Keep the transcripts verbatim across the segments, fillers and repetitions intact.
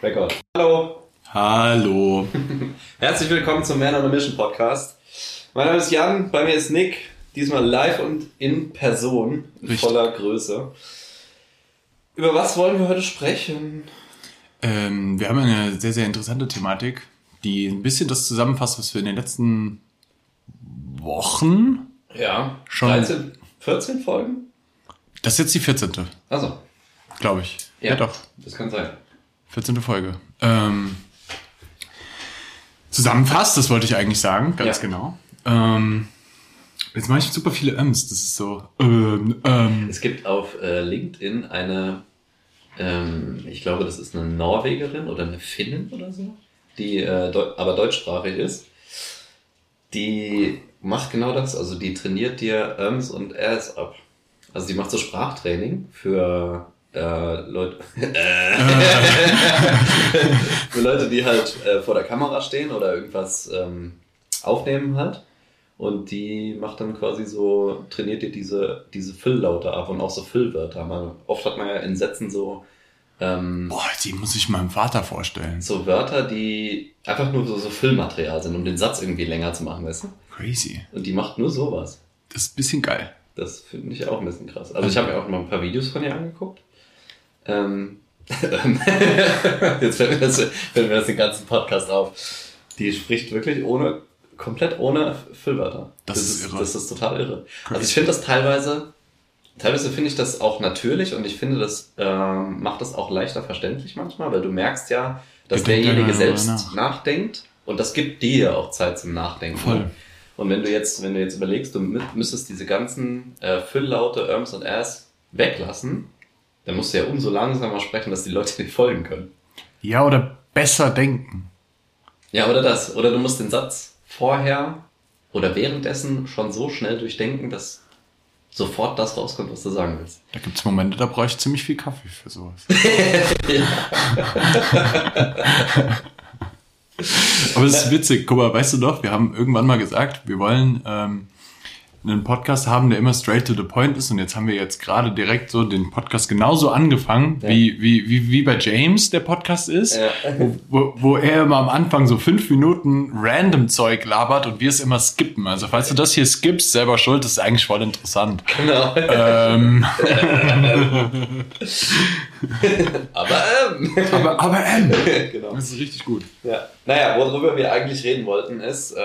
Record. Hallo. Hallo. Herzlich willkommen zum Man on a Mission Podcast. Mein Name ist Jan, bei mir ist Nick, diesmal live und in Person, in Richtig. voller Größe. Über was wollen wir heute sprechen? Ähm, wir haben eine sehr, sehr interessante Thematik, die ein bisschen das zusammenfasst, was wir in den letzten Wochen ja, schon... dreizehn, vierzehn Folgen? Das ist jetzt die vierzehnte. Achso. Glaube ich. Ja, ja, doch. Das kann sein. vierzehnte Folge. Ähm, zusammenfasst, das wollte ich eigentlich sagen, ganz ja. genau. Ähm, jetzt mache ich super viele Öms, das ist so... Ähm, ähm. Es gibt auf äh, LinkedIn eine, ähm, ich glaube, das ist eine Norwegerin oder eine Finnin oder so, die äh, deu- aber deutschsprachig ist. Die macht genau das, also die trainiert dir Öms und Äs ab. Also die macht so Sprachtraining für äh, Leute, für Leute, die halt äh, vor der Kamera stehen oder irgendwas ähm, aufnehmen halt. Und die macht dann quasi so, trainiert dir diese, diese Fülllaute ab und auch so Füllwörter. Man, oft hat man ja in Sätzen so ähm, Boah, die muss ich meinem Vater vorstellen. So Wörter, die einfach nur so, so Füllmaterial sind, um den Satz irgendwie länger zu machen, weißt du? Crazy. Und die macht nur sowas. Das ist ein bisschen geil. Das finde ich auch ein bisschen krass. Also ich habe mir auch mal ein paar Videos von ihr angeguckt. Ähm, Jetzt fällt mir, das, fällt mir das den ganzen Podcast auf. Die spricht wirklich ohne, komplett ohne Füllwörter. Das, das ist irre. Das ist total irre. Crazy. Also ich finde das teilweise, teilweise finde ich das auch natürlich und ich finde, das ähm, macht das auch leichter verständlich manchmal, weil du merkst ja, dass derjenige selbst nach. nachdenkt und das gibt dir auch Zeit zum Nachdenken. Voll. Und wenn du jetzt, wenn du jetzt überlegst, du müsstest diese ganzen äh, Fülllaute, Öms und Äs weglassen, dann musst du ja umso langsamer sprechen, dass die Leute dir folgen können. Ja, oder besser denken. Ja, oder das. Oder du musst den Satz vorher oder währenddessen schon so schnell durchdenken, dass sofort das rauskommt, was du sagen willst. Da gibt es Momente, da brauche ich ziemlich viel Kaffee für sowas. Aber es ist witzig. Guck mal, weißt du doch, wir haben irgendwann mal gesagt, wir wollen ähm, einen Podcast haben, der immer straight to the point ist. Und jetzt haben wir jetzt gerade direkt so den Podcast genauso angefangen, ja. wie, wie, wie, wie bei James der Podcast ist, ja. wo, wo, wo er immer am Anfang so fünf Minuten random Zeug labert und wir es immer skippen. Also falls du das hier skippst, selber schuld, das ist eigentlich voll interessant. Genau. Ähm. aber ähm. Aber, aber ähm. Genau. Das ist richtig gut. Ja. Naja, worüber wir eigentlich reden wollten ist... Äh,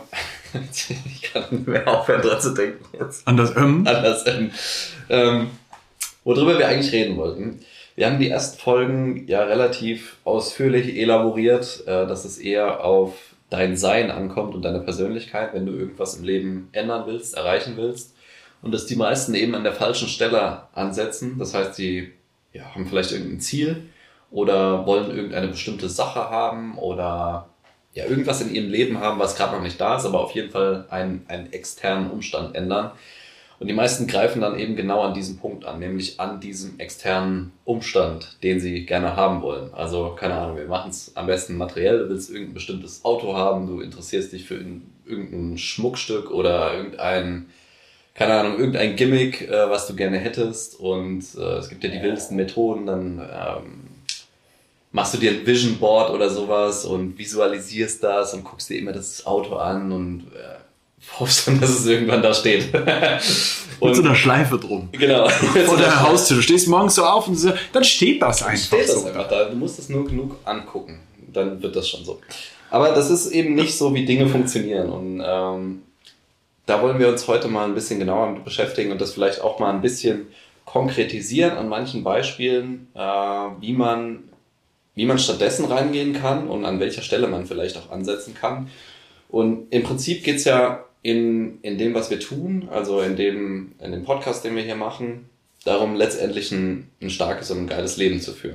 ich kann nicht mehr aufhören, dran zu denken jetzt. An das M? An das M. Ähm, worüber wir eigentlich reden wollten. Wir haben die ersten Folgen ja relativ ausführlich elaboriert, äh, dass es eher auf dein Sein ankommt und deine Persönlichkeit, wenn du irgendwas im Leben ändern willst, erreichen willst. Und dass die meisten eben an der falschen Stelle ansetzen. Das heißt, die ja, haben vielleicht irgendein Ziel oder wollen irgendeine bestimmte Sache haben oder... ja, irgendwas in ihrem Leben haben, was gerade noch nicht da ist, aber auf jeden Fall einen, einen externen Umstand ändern. Und die meisten greifen dann eben genau an diesem Punkt an, nämlich an diesem externen Umstand, den sie gerne haben wollen. Also, keine Ahnung, wir machen es am besten materiell, du willst irgendein bestimmtes Auto haben, du interessierst dich für irgendein Schmuckstück oder irgendein, keine Ahnung, irgendein Gimmick, äh, was du gerne hättest. Und äh, es gibt ja die wildesten Methoden, dann... Ähm, machst du dir ein Vision Board oder sowas und visualisierst das und guckst dir immer das Auto an und äh, hoffst dann, dass es irgendwann da steht. Und mit so einer Schleife drum. Genau. Vor der Haustür. Du stehst morgens so auf und so, dann steht das einfach. Steht das so. einfach da. Du musst es nur genug angucken. Dann wird das schon so. Aber das ist eben nicht so, wie Dinge funktionieren. Und ähm, da wollen wir uns heute mal ein bisschen genauer mit beschäftigen und das vielleicht auch mal ein bisschen konkretisieren an manchen Beispielen, äh, wie man wie man stattdessen reingehen kann und an welcher Stelle man vielleicht auch ansetzen kann. Und im Prinzip geht's ja in, in dem, was wir tun, also in dem, in dem Podcast, den wir hier machen, darum, letztendlich ein, ein starkes und ein geiles Leben zu führen.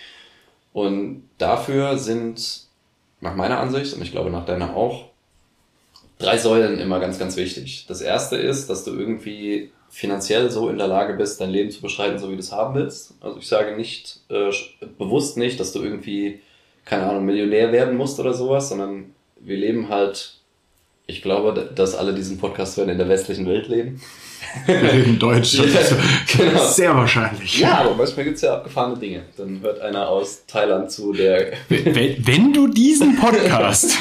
Und dafür sind, nach meiner Ansicht, und ich glaube nach deiner auch, drei Säulen immer ganz, ganz wichtig. Das erste ist, dass du irgendwie finanziell so in der Lage bist, dein Leben zu beschreiten, so wie du es haben willst. Also ich sage nicht, äh, bewusst nicht, dass du irgendwie, keine Ahnung, Millionär werden musst oder sowas, sondern wir leben halt Ich glaube, dass alle diesen Podcast hören in der westlichen Welt leben. Wir reden Deutsch. Ja, genau. Sehr wahrscheinlich. Ja, aber manchmal gibt es ja abgefahrene Dinge. Dann hört einer aus Thailand zu, der... Wenn, wenn du diesen Podcast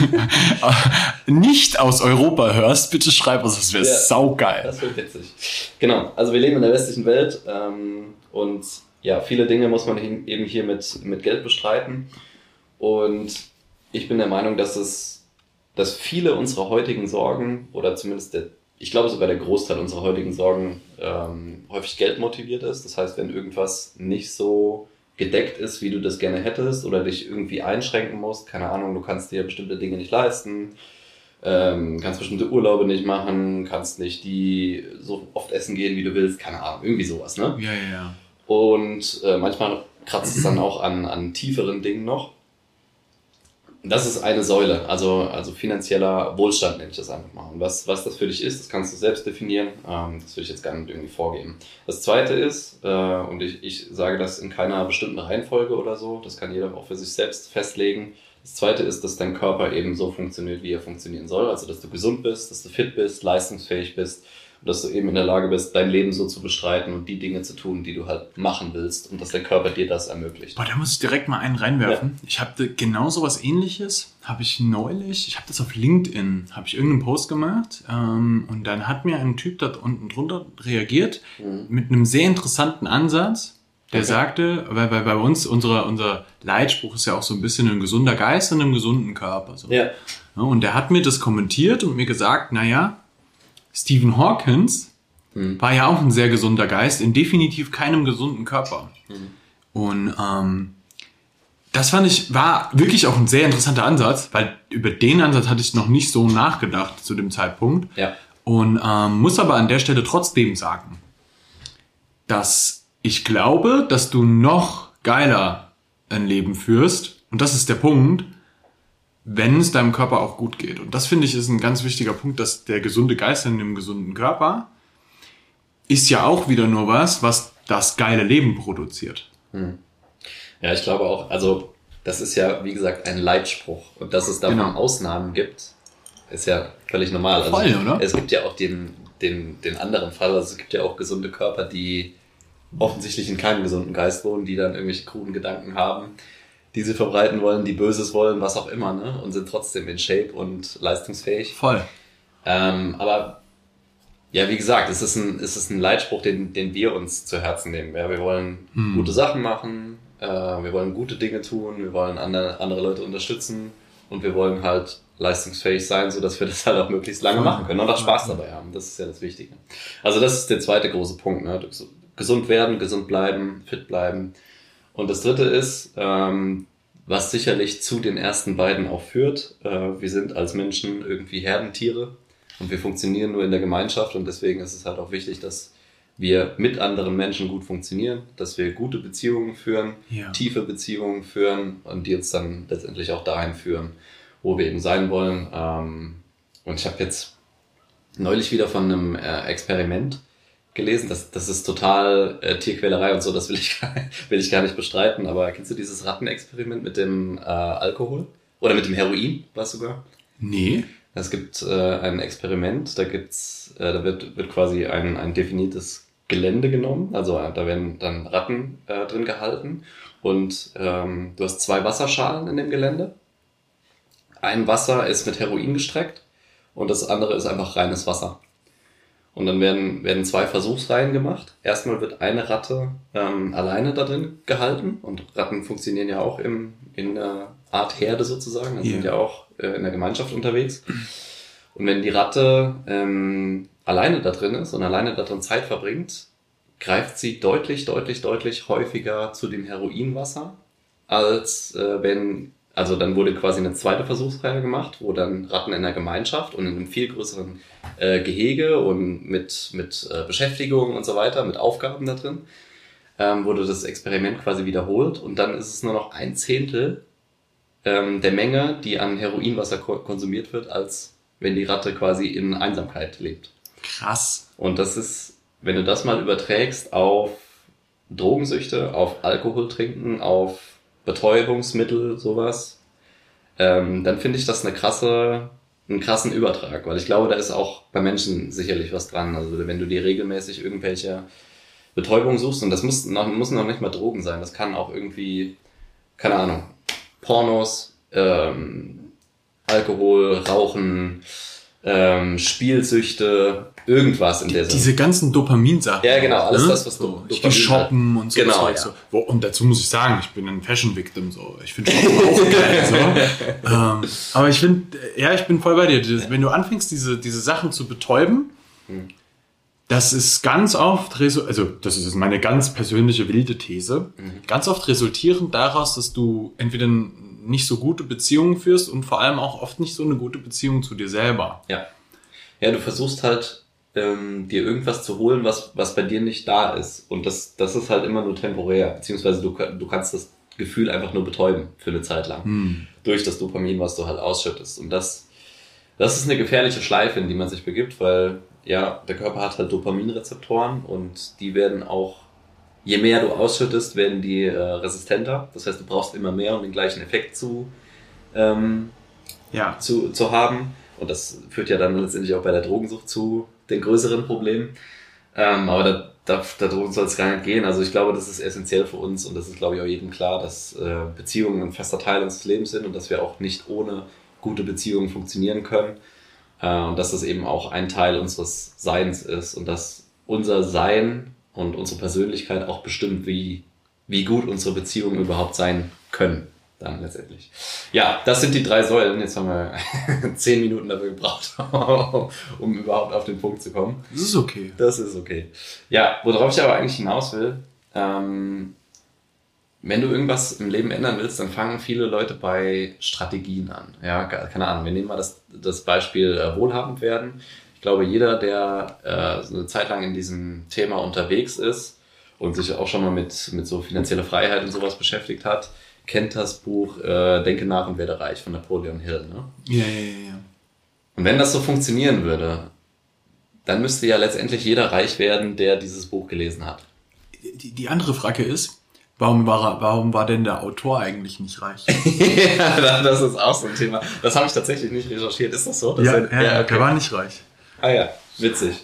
nicht aus Europa hörst, bitte schreib uns, das wäre ja, saugeil. Das wäre witzig. Genau, also wir leben in der westlichen Welt ähm, und ja, viele Dinge muss man eben hier mit, mit Geld bestreiten. Und ich bin der Meinung, dass es, dass viele unserer heutigen Sorgen oder zumindest der Ich glaube sogar der Großteil unserer heutigen Sorgen ähm, häufig geldmotiviert ist. Das heißt, wenn irgendwas nicht so gedeckt ist, wie du das gerne hättest oder dich irgendwie einschränken musst, keine Ahnung, du kannst dir bestimmte Dinge nicht leisten, ähm, kannst bestimmte Urlaube nicht machen, kannst nicht die so oft essen gehen, wie du willst, keine Ahnung, irgendwie sowas, ne? Ja, ja, ja. Und äh, manchmal kratzt es dann auch an, an tieferen Dingen noch. Das ist eine Säule, also, also finanzieller Wohlstand nenne ich das einfach mal. Und was, was das für dich ist, das kannst du selbst definieren. Ähm, das will ich jetzt gar nicht irgendwie vorgeben. Das zweite ist, äh, und ich, ich sage das in keiner bestimmten Reihenfolge oder so, das kann jeder auch für sich selbst festlegen. Das zweite ist, dass dein Körper eben so funktioniert, wie er funktionieren soll. Also, dass du gesund bist, dass du fit bist, leistungsfähig bist. Und dass du eben in der Lage bist, dein Leben so zu bestreiten und die Dinge zu tun, die du halt machen willst und dass der Körper dir das ermöglicht. Boah, da muss ich direkt mal einen reinwerfen. Ja. Ich habe genau so was Ähnliches, habe ich neulich, ich habe das auf LinkedIn, habe ich irgendeinen Post gemacht ähm, und dann hat mir ein Typ da unten drunter reagiert mhm. mit einem sehr interessanten Ansatz, der okay. sagte, weil, weil bei uns, unsere, unser Leitspruch ist ja auch so ein bisschen ein gesunder Geist in einem gesunden Körper. So. Ja. Ja, und der hat mir das kommentiert und mir gesagt, naja, Stephen Hawkins hm. war ja auch ein sehr gesunder Geist, in definitiv keinem gesunden Körper. Hm. Und ähm, das fand ich, war wirklich auch ein sehr interessanter Ansatz, weil über den Ansatz hatte ich noch nicht so nachgedacht zu dem Zeitpunkt. Ja. Und ähm, muss aber an der Stelle trotzdem sagen, dass ich glaube, dass du noch geiler ein Leben führst. Und das ist der Punkt, wenn es deinem Körper auch gut geht. Und das, finde ich, ist ein ganz wichtiger Punkt, dass der gesunde Geist in einem gesunden Körper ist ja auch wieder nur was, was das geile Leben produziert. Hm. Ja, ich glaube auch, also das ist ja, wie gesagt, ein Leitspruch. Und dass es davon genau. Ausnahmen gibt, ist ja völlig normal. Also voll, oder? Es gibt ja auch den, den, den anderen Fall, also es gibt ja auch gesunde Körper, die offensichtlich in keinem gesunden Geist wohnen, die dann irgendwelche kruden Gedanken haben, die sie verbreiten wollen, die Böses wollen, was auch immer, ne? Und sind trotzdem in Shape und leistungsfähig. Voll. Ähm, aber ja, wie gesagt, es ist ein, es ist ein Leitspruch, den, den wir uns zu Herzen nehmen. Ja, wir wollen hm. gute Sachen machen, äh, wir wollen gute Dinge tun, wir wollen andere, andere Leute unterstützen und wir wollen halt leistungsfähig sein, sodass wir das halt auch möglichst lange Voll. machen können und auch Spaß dabei haben. Das ist ja das Wichtige. Also das ist der zweite große Punkt, ne? Gesund werden, gesund bleiben, fit bleiben. Und das dritte ist, ähm, was sicherlich zu den ersten beiden auch führt, äh, wir sind als Menschen irgendwie Herdentiere und wir funktionieren nur in der Gemeinschaft und deswegen ist es halt auch wichtig, dass wir mit anderen Menschen gut funktionieren, dass wir gute Beziehungen führen, ja. tiefe Beziehungen führen und die uns dann letztendlich auch dahin führen, wo wir eben sein wollen. Ähm, und ich habe jetzt neulich wieder von einem äh, Experiment gelesen, das, das ist total äh, Tierquälerei und so, das will ich, will ich gar nicht bestreiten, aber kennst du dieses Rattenexperiment mit dem äh, Alkohol? Oder mit dem Heroin, was sogar? Nee. Es gibt äh, ein Experiment, da gibt's, äh, da wird, wird quasi ein, ein definiertes Gelände genommen, also äh, da werden dann Ratten äh, drin gehalten und ähm, du hast zwei Wasserschalen in dem Gelände. Ein Wasser ist mit Heroin gestreckt und das andere ist einfach reines Wasser. Und dann werden, werden zwei Versuchsreihen gemacht. Erstmal wird eine Ratte ähm, alleine da drin gehalten. Und Ratten funktionieren ja auch im, in einer Art Herde sozusagen. Also yeah. sind ja auch äh, in der Gemeinschaft unterwegs. Und wenn die Ratte ähm, alleine da drin ist und alleine da drin Zeit verbringt, greift sie deutlich, deutlich, deutlich häufiger zu dem Heroinwasser, als äh, wenn... Also dann wurde quasi eine zweite Versuchsreihe gemacht, wo dann Ratten in der Gemeinschaft und in einem viel größeren äh, Gehege und mit, mit äh, Beschäftigung und so weiter, mit Aufgaben da drin, ähm, wurde das Experiment quasi wiederholt und dann ist es nur noch ein Zehntel ähm, der Menge, die an Heroinwasser ko- konsumiert wird, als wenn die Ratte quasi in Einsamkeit lebt. Krass. Und das ist, wenn du das mal überträgst auf Drogensüchte, auf Alkohol trinken, auf Betäubungsmittel, sowas, ähm, dann finde ich das eine krasse einen krassen Übertrag, weil ich glaube, da ist auch bei Menschen sicherlich was dran. Also wenn du dir regelmäßig irgendwelche Betäubung suchst, und das muss noch, muss noch nicht mal Drogen sein, das kann auch irgendwie, keine Ahnung, Pornos, ähm, Alkohol, Rauchen, ähm, Spielsüchte, irgendwas in der Sinne. Diese ganzen Dopaminsachen. Ja, genau, alles ne? das, was so, du Ich gehe shoppen und so. Genau, so, ja. so. Wo, und dazu muss ich sagen, ich bin ein Fashion-Victim. So. Ich finde Shoppen auch geil. So. ähm, aber ich finde, ja, ich bin voll bei dir. Wenn du anfängst, diese, diese Sachen zu betäuben, hm. das ist ganz oft, also das ist meine ganz persönliche wilde These, mhm. ganz oft resultierend daraus, dass du entweder nicht so gute Beziehungen führst und vor allem auch oft nicht so eine gute Beziehung zu dir selber. Ja, ja, du versuchst halt, ähm, dir irgendwas zu holen, was was bei dir nicht da ist. Und das das ist halt immer nur temporär. Beziehungsweise du, du kannst das Gefühl einfach nur betäuben für eine Zeit lang. Hm. Durch das Dopamin, was du halt ausschüttest. Und das, das ist eine gefährliche Schleife, in die man sich begibt, weil ja, der Körper hat halt Dopaminrezeptoren und die werden auch, je mehr du ausschüttest, werden die äh, resistenter. Das heißt, du brauchst immer mehr, um den gleichen Effekt zu, ähm, ja. zu, zu haben. Und das führt ja dann letztendlich auch bei der Drogensucht zu den größeren Problemen. Ähm, aber da, da, darum soll es gar nicht gehen. Also ich glaube, das ist essentiell für uns und das ist, glaube ich, auch jedem klar, dass äh, Beziehungen ein fester Teil unseres Lebens sind und dass wir auch nicht ohne gute Beziehungen funktionieren können. Äh, und dass das eben auch ein Teil unseres Seins ist und dass unser Sein und unsere Persönlichkeit auch bestimmt, wie, wie gut unsere Beziehungen überhaupt sein können. Dann letztendlich. Ja, das sind die drei Säulen. Jetzt haben wir zehn Minuten dafür gebraucht, um überhaupt auf den Punkt zu kommen. Das ist okay. Das ist okay. Ja, worauf ich aber eigentlich hinaus will, ähm, wenn du irgendwas im Leben ändern willst, dann fangen viele Leute bei Strategien an. Ja, keine Ahnung. Wir nehmen mal das, das Beispiel äh, wohlhabend werden. Ich glaube, jeder, der äh, so eine Zeit lang in diesem Thema unterwegs ist und sich auch schon mal mit, mit so finanzieller Freiheit und sowas beschäftigt hat, kennt das Buch äh, Denke nach und werde reich von Napoleon Hill. Ne? Ja, ja, ja, ja. Und wenn das so funktionieren würde, dann müsste ja letztendlich jeder reich werden, der dieses Buch gelesen hat. Die, die andere Frage ist, warum war, warum war denn der Autor eigentlich nicht reich? Ja, das ist auch so ein Thema. Das habe ich tatsächlich nicht recherchiert. Ist das so? Das ja, ein, ja, ja okay. Der war nicht reich. Ah ja, witzig.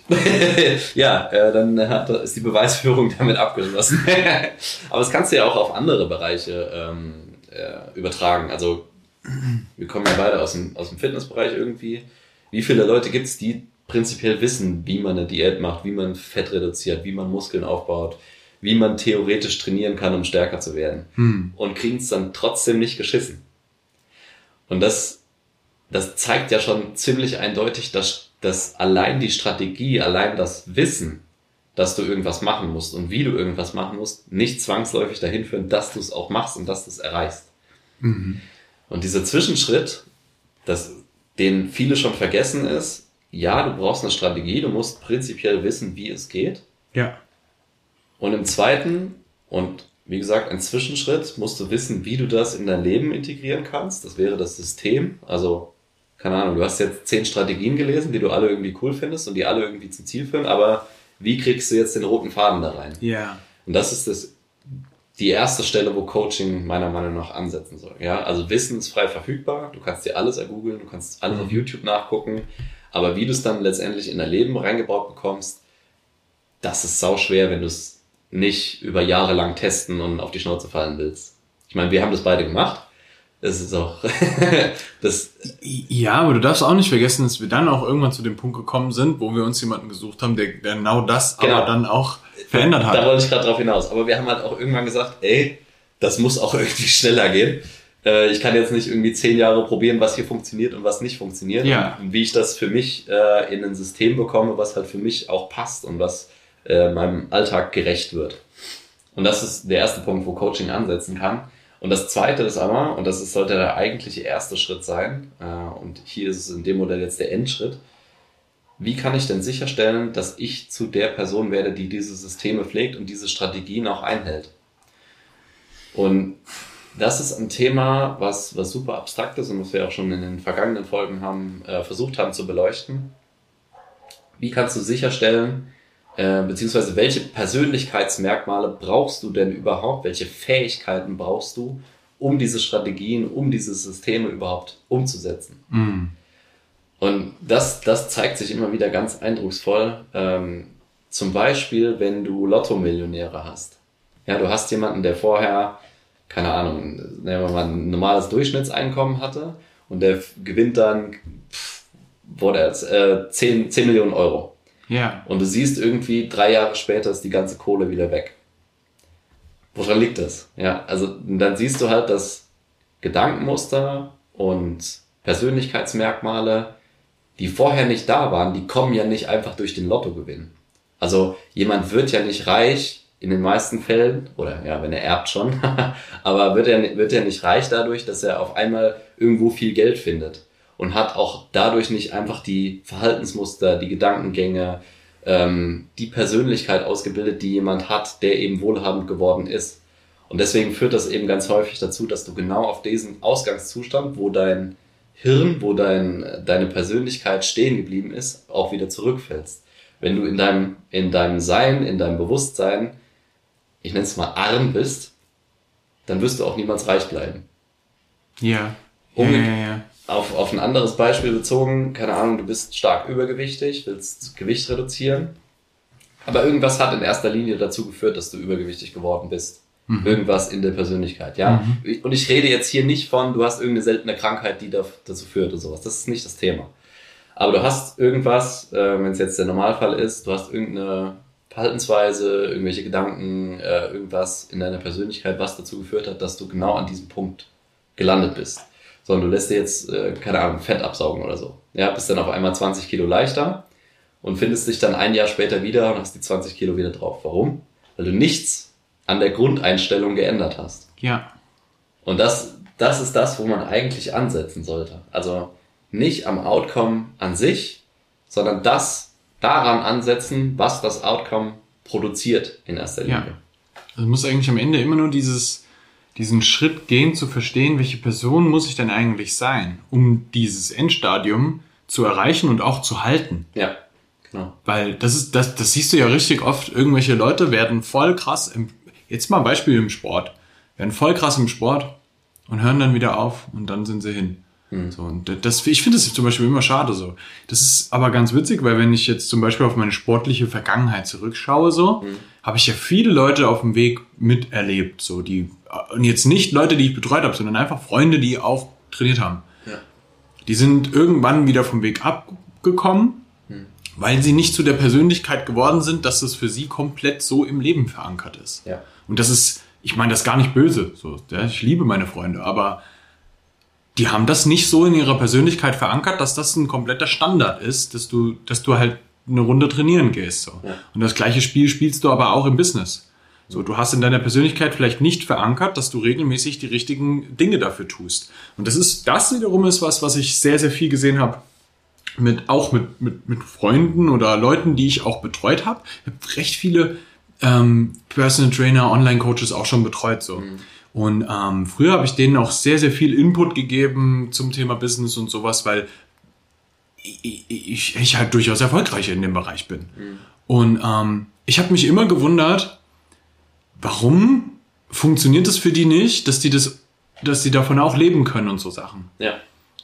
ja, äh, dann hat, ist die Beweisführung damit abgeschlossen. Aber das kannst du ja auch auf andere Bereiche ähm, äh, übertragen. Also wir kommen ja beide aus dem, aus dem Fitnessbereich irgendwie. Wie viele Leute gibt es, die prinzipiell wissen, wie man eine Diät macht, wie man Fett reduziert, wie man Muskeln aufbaut, wie man theoretisch trainieren kann, um stärker zu werden. Hm. Und kriegen es dann trotzdem nicht geschissen. Und das, das zeigt ja schon ziemlich eindeutig, dass dass allein die Strategie, allein das Wissen, dass du irgendwas machen musst und wie du irgendwas machen musst, nicht zwangsläufig dahin führen, dass du es auch machst und dass du es erreichst. Mhm. Und dieser Zwischenschritt, dass, den viele schon vergessen ist, ja, du brauchst eine Strategie, du musst prinzipiell wissen, wie es geht. Ja. Und im zweiten, und wie gesagt, ein Zwischenschritt, musst du wissen, wie du das in dein Leben integrieren kannst. Das wäre das System, also keine Ahnung, du hast jetzt zehn Strategien gelesen, die du alle irgendwie cool findest und die alle irgendwie zum Ziel führen, aber wie kriegst du jetzt den roten Faden da rein? Ja. Yeah. Und das ist das, die erste Stelle, wo Coaching meiner Meinung nach ansetzen soll. Ja, also Wissen ist frei verfügbar, du kannst dir alles ergoogeln, du kannst alles mhm. auf YouTube nachgucken, aber wie du es dann letztendlich in dein Leben reingebaut bekommst, das ist sauschwer, wenn du es nicht über Jahre lang testen und auf die Schnauze fallen willst. Ich meine, wir haben das beide gemacht. Das ist auch das. Ja, aber du darfst auch nicht vergessen, dass wir dann auch irgendwann zu dem Punkt gekommen sind, wo wir uns jemanden gesucht haben, der, der genau das genau. aber dann auch verändert hat. Da wollte ich gerade drauf hinaus. Aber wir haben halt auch irgendwann gesagt, ey, das muss auch irgendwie schneller gehen. Äh, ich kann jetzt nicht irgendwie zehn Jahre probieren, was hier funktioniert und was nicht funktioniert. Ja. Und wie ich das für mich äh, in ein System bekomme, was halt für mich auch passt und was äh, meinem Alltag gerecht wird. Und das ist der erste Punkt, wo Coaching ansetzen kann. Und das zweite ist aber, und das ist, sollte der eigentliche erste Schritt sein, äh, und hier ist es in dem Modell jetzt der Endschritt, wie kann ich denn sicherstellen, dass ich zu der Person werde, die diese Systeme pflegt und diese Strategien auch einhält? Und das ist ein Thema, was, was super abstrakt ist und was wir auch schon in den vergangenen Folgen haben, äh, versucht haben zu beleuchten. Wie kannst du sicherstellen, Äh, beziehungsweise welche Persönlichkeitsmerkmale brauchst du denn überhaupt? Welche Fähigkeiten brauchst du, um diese Strategien, um diese Systeme überhaupt umzusetzen? Mm. Und das, das zeigt sich immer wieder ganz eindrucksvoll. Ähm, zum Beispiel, wenn du Lotto-Millionäre hast. Ja, du hast jemanden, der vorher, keine Ahnung, nehmen wir mal ein normales Durchschnittseinkommen hatte und der gewinnt dann, pff, wo der jetzt, äh, zehn Millionen Euro. Ja. Und du siehst irgendwie, drei Jahre später ist die ganze Kohle wieder weg. Woran liegt das? Ja, also dann siehst du halt, dass Gedankenmuster und Persönlichkeitsmerkmale, die vorher nicht da waren, die kommen ja nicht einfach durch den Lottogewinn. Also jemand wird ja nicht reich in den meisten Fällen, oder ja, wenn er erbt schon, aber wird er, wird er nicht reich dadurch, dass er auf einmal irgendwo viel Geld findet und hat auch dadurch nicht einfach die Verhaltensmuster, die Gedankengänge, ähm, die Persönlichkeit ausgebildet, die jemand hat, der eben wohlhabend geworden ist. Und deswegen führt das eben ganz häufig dazu, dass du genau auf diesen Ausgangszustand, wo dein Hirn, wo dein, deine Persönlichkeit stehen geblieben ist, auch wieder zurückfällst. Wenn du in deinem, in deinem Sein, in deinem Bewusstsein, ich nenne es mal arm bist, dann wirst du auch niemals reich bleiben. Ja. Um, ja, ja, ja. Auf, auf ein anderes Beispiel bezogen, keine Ahnung, du bist stark übergewichtig, willst Gewicht reduzieren, aber irgendwas hat in erster Linie dazu geführt, dass du übergewichtig geworden bist. Mhm. Irgendwas in der Persönlichkeit, ja. Mhm. Und ich rede jetzt hier nicht von, du hast irgendeine seltene Krankheit, die dazu führt oder sowas. Das ist nicht das Thema. Aber du hast irgendwas, äh, wenn es jetzt der Normalfall ist, du hast irgendeine Verhaltensweise, irgendwelche Gedanken, äh, irgendwas in deiner Persönlichkeit, was dazu geführt hat, dass du genau an diesem Punkt gelandet bist. Sondern du lässt dir jetzt, äh, keine Ahnung, Fett absaugen oder so. Ja, bist dann auf einmal zwanzig Kilo leichter und findest dich dann ein Jahr später wieder und hast die zwanzig Kilo wieder drauf. Warum? Weil du nichts an der Grundeinstellung geändert hast. Ja. Und das, das ist das, wo man eigentlich ansetzen sollte. Also nicht am Outcome an sich, sondern das daran ansetzen, was das Outcome produziert in erster Linie. Ja. Also muss eigentlich am Ende immer nur dieses, diesen Schritt gehen, zu verstehen, welche Person muss ich denn eigentlich sein, um dieses Endstadium zu erreichen und auch zu halten. Ja, genau. Weil das ist, das, das siehst du ja richtig oft, irgendwelche Leute werden voll krass im, jetzt mal ein Beispiel im Sport, werden voll krass im Sport und hören dann wieder auf und dann sind sie hin. So, und das, ich finde das zum Beispiel immer schade so. Das ist aber ganz witzig, weil wenn ich jetzt zum Beispiel auf meine sportliche Vergangenheit zurückschaue, so, mhm. habe ich ja viele Leute auf dem Weg miterlebt, so, die, und jetzt nicht Leute, die ich betreut habe, sondern einfach Freunde, die auch trainiert haben. Ja. Die sind irgendwann wieder vom Weg abgekommen, mhm. weil sie nicht zu der Persönlichkeit geworden sind, dass das für sie komplett so im Leben verankert ist. Ja. Und das ist, ich meine das gar nicht böse, so, ja, ich liebe meine Freunde, aber die haben das nicht so in ihrer Persönlichkeit verankert, dass das ein kompletter Standard ist, dass du, dass du halt eine Runde trainieren gehst. So. Ja. Und das gleiche Spiel spielst du aber auch im Business. So, du hast in deiner Persönlichkeit vielleicht nicht verankert, dass du regelmäßig die richtigen Dinge dafür tust. Und das ist, das wiederum ist was, was ich sehr, sehr viel gesehen habe, mit, auch mit, mit, mit Freunden oder Leuten, die ich auch betreut habe. Ich habe recht viele ähm, Personal Trainer, Online-Coaches auch schon betreut. So. Mhm. Und ähm, früher habe ich denen auch sehr, sehr viel Input gegeben zum Thema Business und sowas, weil ich, ich, ich halt durchaus erfolgreich in dem Bereich bin. Mhm. Und ähm, ich habe mich immer gewundert, warum funktioniert das für die nicht, dass die das, dass die davon auch leben können und so Sachen. Ja.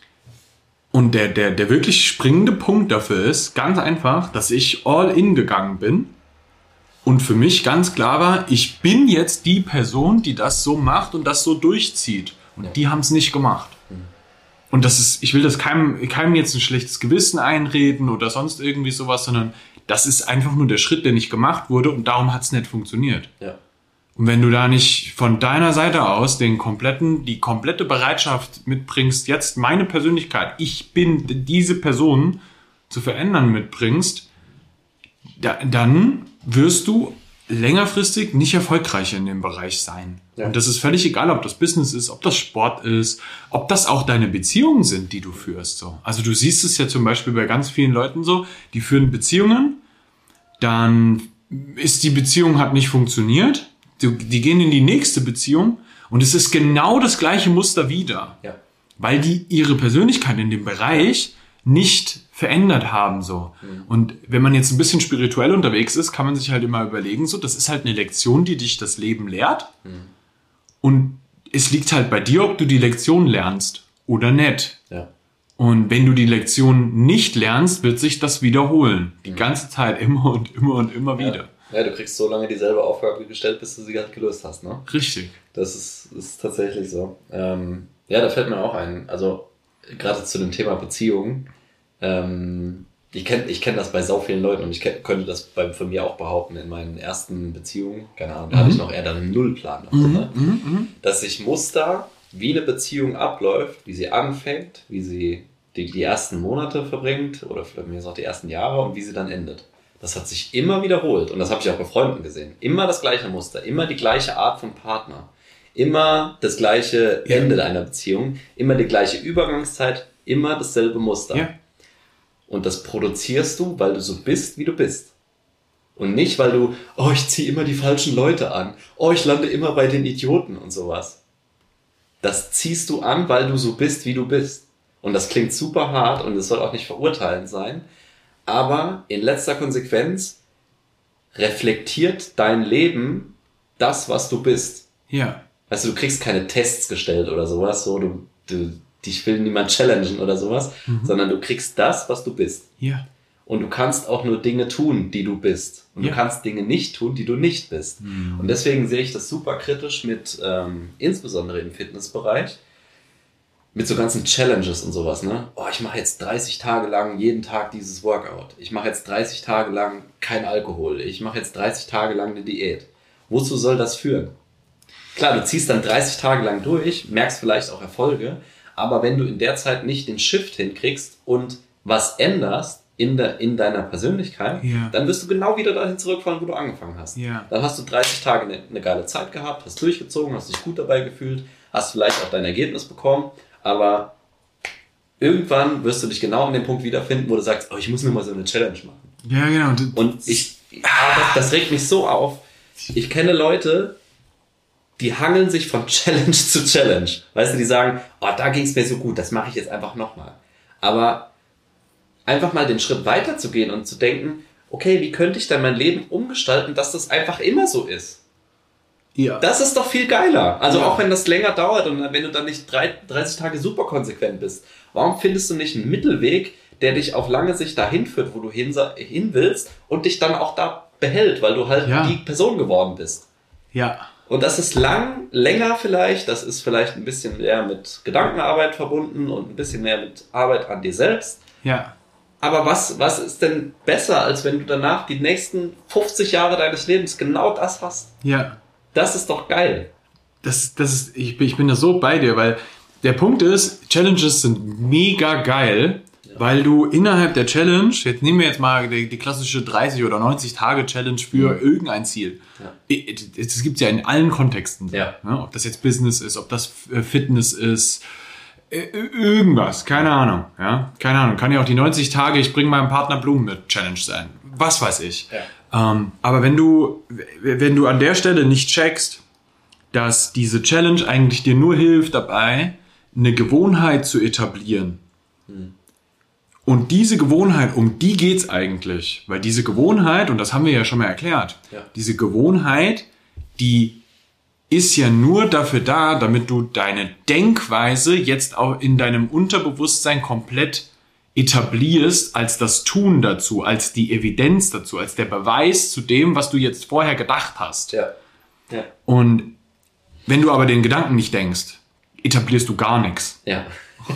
Und der, der, der wirklich springende Punkt dafür ist, ganz einfach, dass ich all in gegangen bin. Und für mich ganz klar war, ich bin jetzt die Person, die das so macht und das so durchzieht. Und ja. die haben es nicht gemacht. Mhm. Und das ist, ich will das keinem, keinem jetzt ein schlechtes Gewissen einreden oder sonst irgendwie sowas, sondern das ist einfach nur der Schritt, der nicht gemacht wurde und darum hat es nicht funktioniert. Ja. Und wenn du da nicht von deiner Seite aus den kompletten, die komplette Bereitschaft mitbringst, jetzt meine Persönlichkeit, ich bin diese Person zu verändern mitbringst, da, dann wirst du längerfristig nicht erfolgreich in dem Bereich sein. Ja. Und das ist völlig egal, ob das Business ist, ob das Sport ist, ob das auch deine Beziehungen sind, die du führst. So. Also du siehst es ja zum Beispiel bei ganz vielen Leuten so, die führen Beziehungen, dann ist die Beziehung hat nicht funktioniert, die, die gehen in die nächste Beziehung und es ist genau das gleiche Muster wieder. Ja. Weil die ihre Persönlichkeit in dem Bereich nicht verändert haben, so. Mhm. Und wenn man jetzt ein bisschen spirituell unterwegs ist, kann man sich halt immer überlegen, so, das ist halt eine Lektion, die dich das Leben lehrt. Mhm. Und es liegt halt bei dir, ob du die Lektion lernst oder nicht. Ja. Und wenn du die Lektion nicht lernst, wird sich das wiederholen. Die ganze Zeit, immer und immer und immer ja. wieder. Ja, du kriegst so lange dieselbe Aufgabe gestellt, bis du sie gerade gelöst hast, ne? Richtig. Das ist, ist tatsächlich so. Ähm, ja, da fällt mir auch ein. Also, gerade zu dem Thema Beziehungen. Ähm, ich kenne ich kenn das bei so vielen Leuten und ich kenn, könnte das bei, von mir auch behaupten in meinen ersten Beziehungen. Keine Ahnung, da mhm. hatte ich noch eher dann einen Nullplan. Noch, mhm. ne? mhm. Dass ich Muster, wie eine Beziehung abläuft, wie sie anfängt, wie sie die, die ersten Monate verbringt oder vielleicht mir auch die ersten Jahre und wie sie dann endet. Das hat sich immer wiederholt und das habe ich auch bei Freunden gesehen. Immer das gleiche Muster, immer die gleiche Art von Partner, immer das gleiche ja. Ende einer Beziehung, immer die gleiche Übergangszeit, immer dasselbe Muster. Ja. Und das produzierst du, weil du so bist, wie du bist. Und nicht, weil du, oh, ich ziehe immer die falschen Leute an, oh, ich lande immer bei den Idioten und sowas. Das ziehst du an, weil du so bist, wie du bist. Und das klingt super hart und es soll auch nicht verurteilend sein. Aber in letzter Konsequenz reflektiert dein Leben das, was du bist. Ja. Weißt du, du kriegst keine Tests gestellt oder sowas, so, du, du, dich will niemand challengen oder sowas, mhm. sondern du kriegst das, was du bist. Ja. Und du kannst auch nur Dinge tun, die du bist. Und ja. du kannst Dinge nicht tun, die du nicht bist. Mhm. Und deswegen sehe ich das super kritisch mit, ähm, insbesondere im Fitnessbereich, mit so ganzen Challenges und sowas, ne? Oh, ich mache jetzt dreißig Tage lang jeden Tag dieses Workout. Ich mache jetzt dreißig Tage lang kein Alkohol. Ich mache jetzt dreißig Tage lang eine Diät. Wozu soll das führen? Klar, du ziehst dann dreißig Tage lang durch, merkst vielleicht auch Erfolge, aber wenn du in der Zeit nicht den Shift hinkriegst und was änderst in, der, in deiner Persönlichkeit, ja. dann wirst du genau wieder dahin zurückfallen, wo du angefangen hast. Ja. Dann hast du dreißig Tage eine, eine geile Zeit gehabt, hast durchgezogen, hast dich gut dabei gefühlt, hast vielleicht auch dein Ergebnis bekommen, aber irgendwann wirst du dich genau an dem Punkt wiederfinden, wo du sagst, oh, ich muss nur mal so eine Challenge machen. Ja, genau. Und ich, ah, das, das regt mich so auf. Ich kenne Leute, die hangeln sich von Challenge zu Challenge. Weißt du, die sagen, oh, da ging es mir so gut, das mache ich jetzt einfach nochmal. Aber einfach mal den Schritt weiter zu gehen und zu denken, okay, wie könnte ich denn mein Leben umgestalten, dass das einfach immer so ist? Ja. Das ist doch viel geiler. Also ja. auch wenn das länger dauert und wenn du dann nicht dreißig Tage super konsequent bist, warum findest du nicht einen Mittelweg, der dich auf lange Sicht dahin führt, wo du hin, hin willst und dich dann auch da behält, weil du halt ja. die Person geworden bist. Ja. Und das ist lang, länger vielleicht, das ist vielleicht ein bisschen mehr mit Gedankenarbeit verbunden und ein bisschen mehr mit Arbeit an dir selbst. Ja. Aber was, was ist denn besser, als wenn du danach die nächsten fünfzig Jahre deines Lebens genau das hast? Ja. Das ist doch geil. Das, das ist, ich, ich bin da so bei dir, weil der Punkt ist, Challenges sind mega geil, ja. weil du innerhalb der Challenge, jetzt nehmen wir jetzt mal die, die klassische dreißig oder neunzig Tage Challenge für mhm. irgendein Ziel. Ja. Das gibt es ja in allen Kontexten. Ja. Ne? Ob das jetzt Business ist, ob das Fitness ist, irgendwas, keine Ahnung. Ja? Keine Ahnung, kann ja auch die neunzig Tage, ich bringe meinem Partner Blumen mit Challenge sein. Was weiß ich. Ja. Ähm, aber wenn du, wenn du an der Stelle nicht checkst, dass diese Challenge eigentlich dir nur hilft dabei, eine Gewohnheit zu etablieren. Hm. Und diese Gewohnheit, um die geht's eigentlich. Weil diese Gewohnheit, und das haben wir ja schon mal erklärt, ja. diese Gewohnheit, die ist ja nur dafür da, damit du deine Denkweise jetzt auch in deinem Unterbewusstsein komplett etablierst als das Tun dazu, als die Evidenz dazu, als der Beweis zu dem, was du jetzt vorher gedacht hast. Ja. Ja. Und wenn du aber den Gedanken nicht denkst, etablierst du gar nichts. Ja.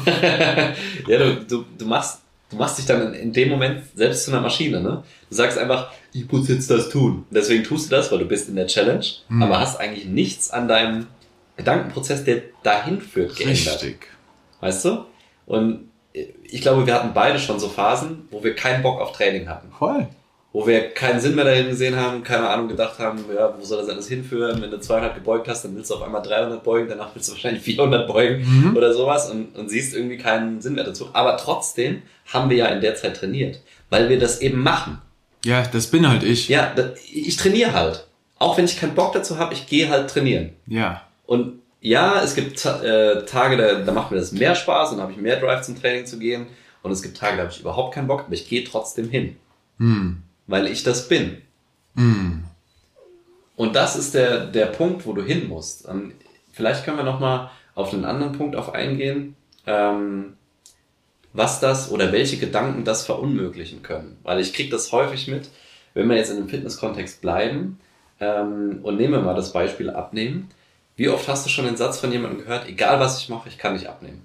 ja, du, du, du, machst, du machst dich dann in dem Moment selbst zu einer Maschine, ne? Du sagst einfach, ich muss jetzt das tun. Und deswegen tust du das, weil du bist in der Challenge, hm. aber hast eigentlich nichts an deinem Gedankenprozess, der dahin führt, geändert. Richtig. Weißt du? Und ich glaube, wir hatten beide schon so Phasen, wo wir keinen Bock auf Training hatten. Voll. Wo wir keinen Sinn mehr dahin gesehen haben, keine Ahnung, gedacht haben, ja, wo soll das alles hinführen? Wenn du zweihundert gebeugt hast, dann willst du auf einmal dreihundert beugen, danach willst du wahrscheinlich vierhundert beugen mhm. oder sowas und, und siehst irgendwie keinen Sinn mehr dazu. Aber trotzdem haben wir ja in der Zeit trainiert, weil wir das eben machen. Ja, das bin halt ich. Ja, ich trainiere halt. Auch wenn ich keinen Bock dazu habe, ich gehe halt trainieren. Ja. Und ja, es gibt äh, Tage, da, da macht mir das mehr Spaß und da habe ich mehr Drive zum Training zu gehen. Und es gibt Tage, da habe ich überhaupt keinen Bock, aber ich gehe trotzdem hin. Hm. Weil ich das bin. Hm. Und das ist der, der Punkt, wo du hin musst. Und vielleicht können wir nochmal auf einen anderen Punkt auf eingehen. Ähm, was das oder welche Gedanken das verunmöglichen können. Weil ich kriege das häufig mit, wenn wir jetzt in einem Fitnesskontext bleiben ähm, und nehmen wir mal das Beispiel Abnehmen. Wie oft hast du schon den Satz von jemandem gehört, egal was ich mache, ich kann nicht abnehmen?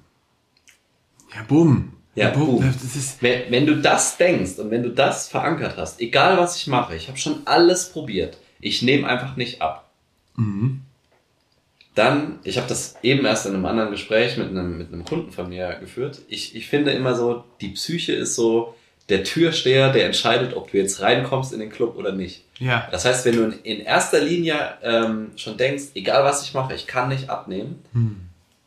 Ja, boom. Ja, ja boom. boom. Das ist wenn, wenn du das denkst und wenn du das verankert hast, egal was ich mache, ich habe schon alles probiert, ich nehme einfach nicht ab. Mhm. Dann, ich habe das eben erst in einem anderen Gespräch mit einem, mit einem Kunden von mir geführt. Ich, ich finde immer so, die Psyche ist so der Türsteher, der entscheidet, ob du jetzt reinkommst in den Club oder nicht. Ja. Das heißt, wenn du in, in erster Linie ähm, schon denkst, egal was ich mache, ich kann nicht abnehmen, hm.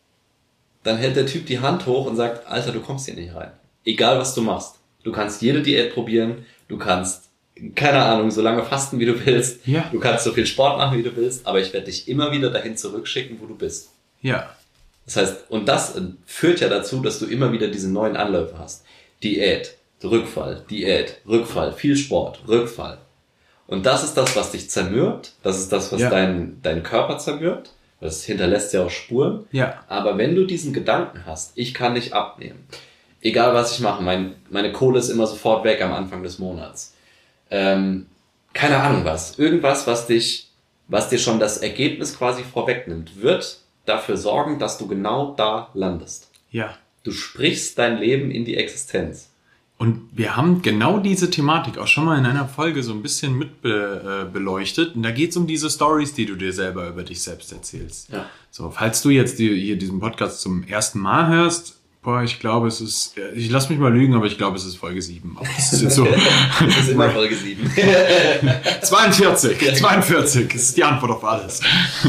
dann hält der Typ die Hand hoch und sagt, Alter, du kommst hier nicht rein. Egal was du machst. Du kannst jede Diät probieren, du kannst, keine Ahnung, so lange fasten, wie du willst. Ja. Du kannst so viel Sport machen, wie du willst, aber ich werde dich immer wieder dahin zurückschicken, wo du bist. Ja. Das heißt, und das führt ja dazu, dass du immer wieder diese neuen Anläufe hast. Diät, Rückfall, Diät, Rückfall, viel Sport, Rückfall. Und das ist das, was dich zermürbt. Das ist das, was ja. dein, dein Körper zermürbt. Das hinterlässt ja auch Spuren. Ja. Aber wenn du diesen Gedanken hast, ich kann nicht abnehmen, egal was ich mache, mein, meine Kohle ist immer sofort weg am Anfang des Monats. Ähm, keine Ahnung was. Irgendwas, was dich, was dir schon das Ergebnis quasi vorwegnimmt, wird dafür sorgen, dass du genau da landest. Ja. Du sprichst dein Leben in die Existenz. Und wir haben genau diese Thematik auch schon mal in einer Folge so ein bisschen mit be, äh, beleuchtet. Und da geht es um diese Stories, die du dir selber über dich selbst erzählst. Ja. So, falls du jetzt die, hier diesen Podcast zum ersten Mal hörst, boah, ich glaube, es ist, ich lass mich mal lügen, aber ich glaube, es ist Folge sieben. Aber das ist jetzt so. Das ist immer Folge sieben. zweiundvierzig, zweiundvierzig, das ist die Antwort auf alles.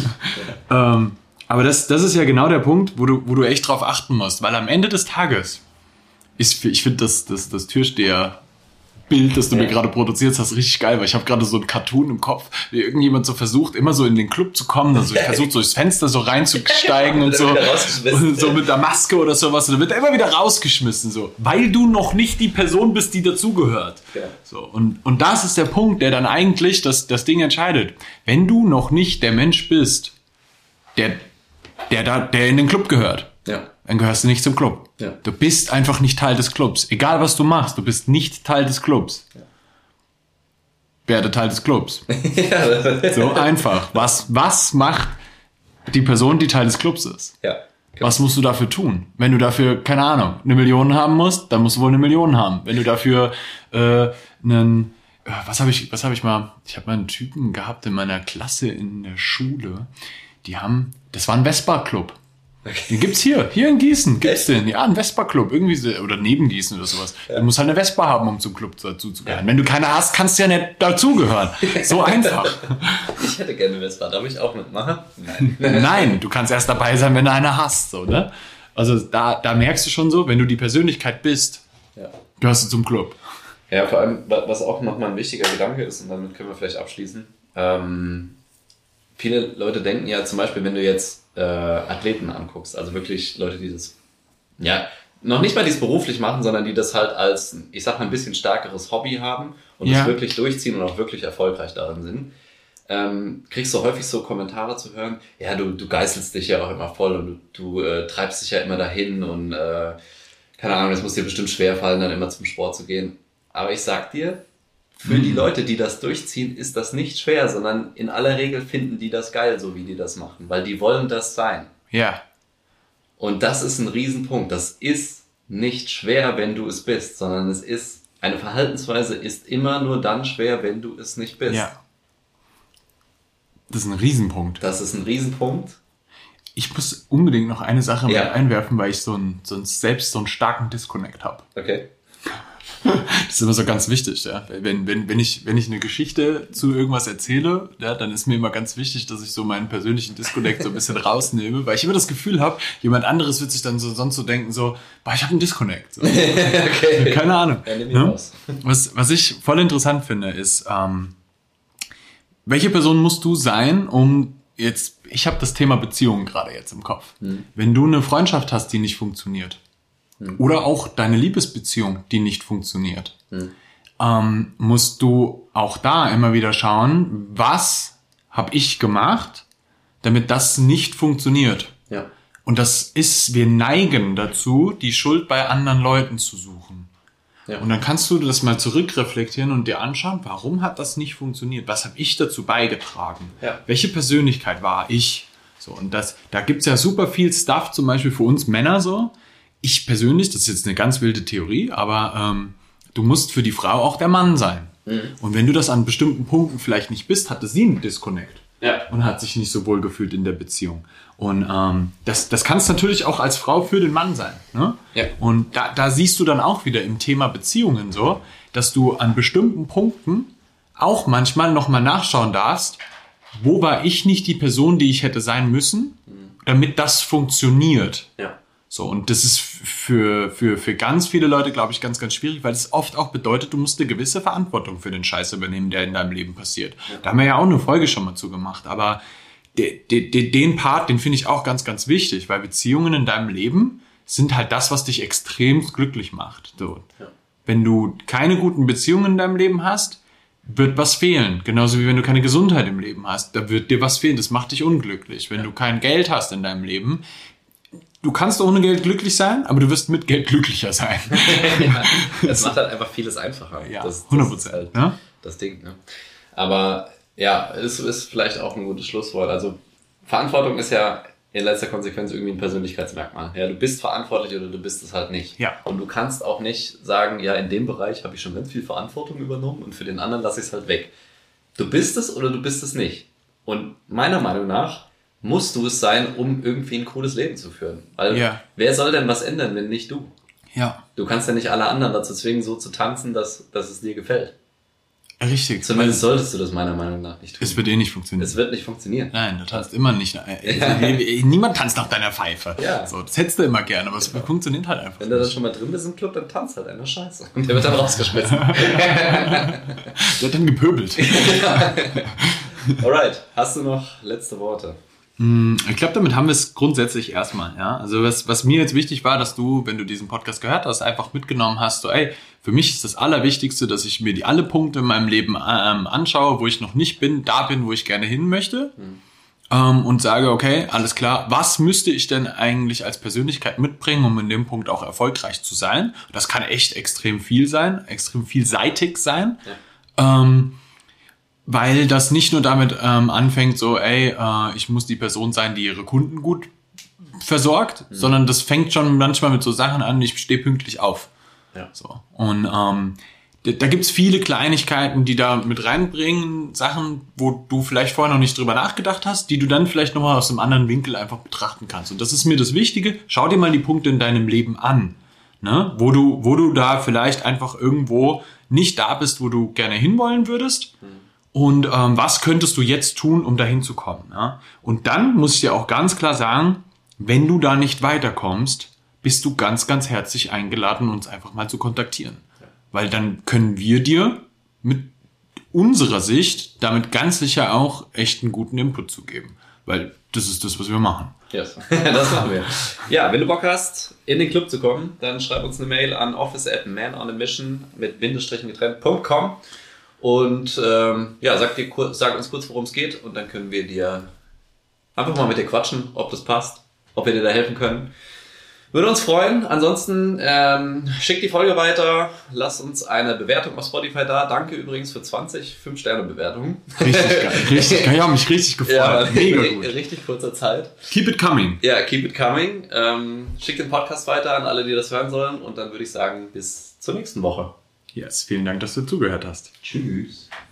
Ja. ähm, aber das, das ist ja genau der Punkt, wo du, wo du echt drauf achten musst, weil am Ende des Tages ist, ich finde das, das, das Türsteher-Bild, das du ja. mir gerade produziert hast, richtig geil, weil ich habe gerade so ein Cartoon im Kopf, wie irgendjemand so versucht, immer so in den Club zu kommen, also ich versucht so durchs Fenster so reinzusteigen und so, und so mit der Maske oder sowas, und dann wird er immer wieder rausgeschmissen, so, weil du noch nicht die Person bist, die dazugehört. Ja. So, und, und das ist der Punkt, der dann eigentlich das, das Ding entscheidet. Wenn du noch nicht der Mensch bist, der, der, da, der in den Club gehört, ja. dann gehörst du nicht zum Club. Ja. Du bist einfach nicht Teil des Clubs. Egal, was du machst, du bist nicht Teil des Clubs. Ja. Werde Teil des Clubs. Ja. So einfach. Was, was macht die Person, die Teil des Clubs ist? Ja. Genau. Was musst du dafür tun? Wenn du dafür, keine Ahnung, eine Million haben musst, dann musst du wohl eine Million haben. Wenn du dafür äh, einen... Was habe ich, was habe ich mal... Ich habe mal einen Typen gehabt in meiner Klasse in der Schule. Die haben... Das war ein Vespa-Club. Okay. Den gibt's hier, hier in Gießen gibt's den. Ja, ein Vespa-Club, irgendwie so, oder neben Gießen oder sowas. Ja. Du musst halt eine Vespa haben, um zum Club dazu zu gehören. Ja. Wenn du keine hast, kannst du ja nicht dazugehören. So einfach. Ich hätte gerne eine Vespa, darf ich auch mitmachen? Nein. Nein, du kannst erst dabei sein, wenn du eine hast, so, ne? Also da, da merkst du schon so, wenn du die Persönlichkeit bist, ja. gehörst du zum Club. Ja, vor allem, was auch nochmal ein wichtiger Gedanke ist, und damit können wir vielleicht abschließen, ähm, viele Leute denken ja zum Beispiel, wenn du jetzt äh, Athleten anguckst, also wirklich Leute, die das, ja, noch nicht mal die es beruflich machen, sondern die das halt als, ich sag mal, ein bisschen stärkeres Hobby haben und ja. das wirklich durchziehen und auch wirklich erfolgreich darin sind, ähm, kriegst du häufig so Kommentare zu hören, ja, du, du geißelst dich ja auch immer voll und du, du äh, treibst dich ja immer dahin und äh, keine Ahnung, es muss dir bestimmt schwerfallen, dann immer zum Sport zu gehen. Aber ich sag dir, für die Leute, die das durchziehen, ist das nicht schwer, sondern in aller Regel finden die das geil, so wie die das machen, weil die wollen das sein. Ja. Und das ist ein Riesenpunkt. Das ist nicht schwer, wenn du es bist, sondern es ist, eine Verhaltensweise ist immer nur dann schwer, wenn du es nicht bist. Ja. Das ist ein Riesenpunkt. Das ist ein Riesenpunkt. Ich muss unbedingt noch eine Sache ja. mit einwerfen, weil ich so ein, so ein, selbst so einen starken Disconnect habe. Okay. Das ist immer so ganz wichtig, ja. Wenn, wenn, wenn ich, wenn ich eine Geschichte zu irgendwas erzähle, ja, dann ist mir immer ganz wichtig, dass ich so meinen persönlichen Disconnect so ein bisschen rausnehme, weil ich immer das Gefühl habe, jemand anderes wird sich dann so sonst so denken, so, boah, ich habe einen Disconnect. So. Okay. Keine Ahnung. Ja, nimm ihn raus. Was, was ich voll interessant finde, ist, ähm, welche Person musst du sein, um jetzt, ich habe das Thema Beziehungen gerade jetzt im Kopf. Hm. Wenn du eine Freundschaft hast, die nicht funktioniert, oder auch deine Liebesbeziehung, die nicht funktioniert, hm. ähm, musst du auch da immer wieder schauen, was habe ich gemacht, damit das nicht funktioniert. Ja. Und das ist, wir neigen dazu, die Schuld bei anderen Leuten zu suchen. Ja. Und dann kannst du das mal zurückreflektieren und dir anschauen, warum hat das nicht funktioniert? Was habe ich dazu beigetragen? Ja. Welche Persönlichkeit war ich? So, und das, da gibt's ja super viel Stuff, zum Beispiel für uns Männer so. Ich persönlich, das ist jetzt eine ganz wilde Theorie, aber ähm, du musst für die Frau auch der Mann sein. Mhm. Und wenn du das an bestimmten Punkten vielleicht nicht bist, hatte sie einen Disconnect. Ja. Und hat sich nicht so wohl gefühlt in der Beziehung. Und ähm, das, das kannst natürlich auch als Frau für den Mann sein. Ne? Ja. Und da, da siehst du dann auch wieder im Thema Beziehungen so, dass du an bestimmten Punkten auch manchmal nochmal nachschauen darfst, wo war ich nicht die Person, die ich hätte sein müssen, damit das funktioniert. Ja. So, und das ist für, für, für ganz viele Leute, glaube ich, ganz, ganz schwierig, weil es oft auch bedeutet, du musst eine gewisse Verantwortung für den Scheiß übernehmen, der in deinem Leben passiert. Ja. Da haben wir ja auch eine Folge schon mal zu gemacht, aber de, de, de, den Part, den finde ich auch ganz, ganz wichtig, weil Beziehungen in deinem Leben sind halt das, was dich extrem glücklich macht. So. Ja. Wenn du keine guten Beziehungen in deinem Leben hast, wird was fehlen. Genauso wie wenn du keine Gesundheit im Leben hast, da wird dir was fehlen, das macht dich unglücklich. Wenn ja. du kein Geld hast in deinem Leben, du kannst ohne Geld glücklich sein, aber du wirst mit Geld glücklicher sein. Ja, das macht halt einfach vieles einfacher. Ja, das, das hundert Prozent. Halt ja? Das Ding. Ne? Aber ja, es ist vielleicht auch ein gutes Schlusswort. Also Verantwortung ist ja in letzter Konsequenz irgendwie ein Persönlichkeitsmerkmal. Ja, du bist verantwortlich oder du bist es halt nicht. Ja. Und du kannst auch nicht sagen, ja, in dem Bereich habe ich schon ganz viel Verantwortung übernommen und für den anderen lasse ich es halt weg. Du bist es oder du bist es nicht. Und meiner Meinung nach musst du es sein, um irgendwie ein cooles Leben zu führen. Weil ja. wer soll denn was ändern, wenn nicht du? Ja. Du kannst ja nicht alle anderen dazu zwingen, so zu tanzen, dass, dass es dir gefällt. Richtig. Zumindest solltest du das meiner Meinung nach nicht tun. Es wird eh nicht funktionieren. Es wird nicht funktionieren. Nein, du tanzt immer nicht. Also, niemand tanzt nach deiner Pfeife. Ja. So, das hättest du immer gerne, aber es genau. funktioniert halt einfach Wenn du dann schon mal drin bist im Club, dann tanzt halt einer Scheiße. Und der wird dann rausgeschmissen. Der wird dann gepöbelt. Alright, hast du noch letzte Worte? Ich glaube, damit haben wir es grundsätzlich erstmal. Ja? Also was, was mir jetzt wichtig war, dass du, wenn du diesen Podcast gehört hast, einfach mitgenommen hast, so ey, für mich ist das Allerwichtigste, dass ich mir die alle Punkte in meinem Leben ähm, anschaue, wo ich noch nicht bin, da bin, wo ich gerne hin möchte mhm. ähm, und sage, okay, alles klar, was müsste ich denn eigentlich als Persönlichkeit mitbringen, um in dem Punkt auch erfolgreich zu sein? Das kann echt extrem viel sein, extrem vielseitig sein. Ja. Ähm, Weil das nicht nur damit ähm, anfängt, so, ey, äh, ich muss die Person sein, die ihre Kunden gut versorgt, mhm. sondern das fängt schon manchmal mit so Sachen an, ich stehe pünktlich auf. Ja. So. Und ähm, da, da gibt's viele Kleinigkeiten, die da mit reinbringen, Sachen, wo du vielleicht vorher noch nicht drüber nachgedacht hast, die du dann vielleicht nochmal aus einem anderen Winkel einfach betrachten kannst. Und das ist mir das Wichtige. Schau dir mal die Punkte in deinem Leben an, ne? Wo du, wo du da vielleicht einfach irgendwo nicht da bist, wo du gerne hinwollen würdest. Mhm. Und ähm, was könntest du jetzt tun, um dahin zu kommen? Ja? Und dann muss ich dir auch ganz klar sagen, wenn du da nicht weiterkommst, bist du ganz, ganz herzlich eingeladen, uns einfach mal zu kontaktieren. Ja. Weil dann können wir dir mit unserer Sicht damit ganz sicher auch echt einen guten Input zu geben. Weil das ist das, was wir machen. Yes. Das machen wir. Ja, wenn du Bock hast, in den Club zu kommen, dann schreib uns eine Mail an office at manonamission mit Bindestrichen getrennt Punkt com. Und ähm, ja, sag, dir, sag uns kurz, worum es geht und dann können wir dir einfach mal mit dir quatschen, ob das passt, ob wir dir da helfen können. Würde uns freuen. Ansonsten ähm, schick die Folge weiter, lass uns eine Bewertung auf Spotify da. Danke übrigens für zwanzig fünf Sterne Bewertungen. Richtig geil. Richtig geil. Ich habe mich richtig gefreut. Ja, mega richtig, gut. Richtig kurzer Zeit. Keep it coming. Ja, keep it coming. Ähm, schick den Podcast weiter an alle, die das hören sollen und dann würde ich sagen, bis zur nächsten Woche. Yes, vielen Dank, dass du zugehört hast. Tschüss.